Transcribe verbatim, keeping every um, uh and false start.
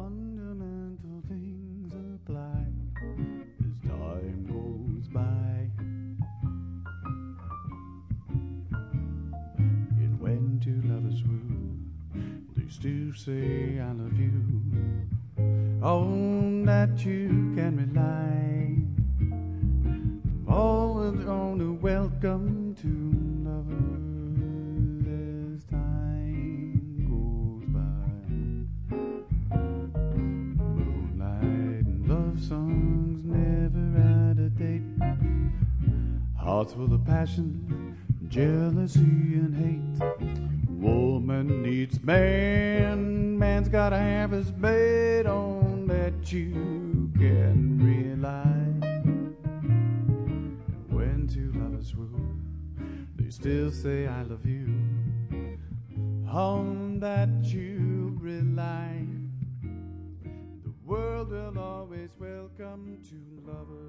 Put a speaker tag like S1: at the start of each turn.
S1: fundamental things apply as time goes by. And when two lovers woo, they still say I love you. On that you can rely. Always on a welcome to lovers as time goes by. Moonlight and love songs never out of date. Hearts full of passion, jealousy and hate. Woman needs man, man's gotta have his mate. On that you can rely. When two lovers woo, they still say I love you. On that you rely. The world will always welcome two lovers.